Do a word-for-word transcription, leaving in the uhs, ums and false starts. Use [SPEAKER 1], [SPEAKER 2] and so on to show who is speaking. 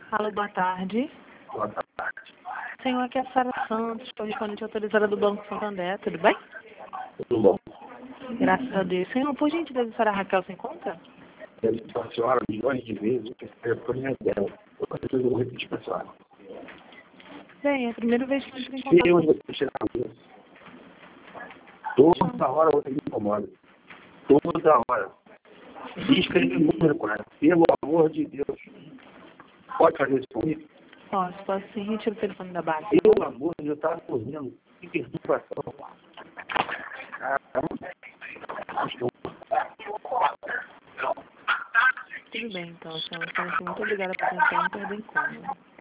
[SPEAKER 1] Alô, boa tarde.
[SPEAKER 2] Boa tarde.
[SPEAKER 1] Senhor, aqui é a Sara Santos, correspondente autorizada do Banco Santander, tudo bem?
[SPEAKER 2] Tudo bom.
[SPEAKER 1] Graças a Deus. Senhor, por gentileza, a senhora Raquel se encontra?
[SPEAKER 2] Eu disse para a senhora milhões de vezes que esse telefone é dela. Eu preciso vou repetir para a senhora.
[SPEAKER 1] Bem, é a primeira vez que eu entro em
[SPEAKER 2] Se
[SPEAKER 1] contato.
[SPEAKER 2] eu você chegar aqui, toda hora você me incomoda. Toda hora. Diz que ele número com ela. Pelo amor de Deus. Pode fazer isso comigo?
[SPEAKER 1] Posso, posso sim, retira o telefone da base.
[SPEAKER 2] Pelo amor de Deus, eu estava dormindo. Que perturbação. Caramba.
[SPEAKER 1] Tudo bem, então, senhor. Muito obrigada por atenção e perdão incômodo.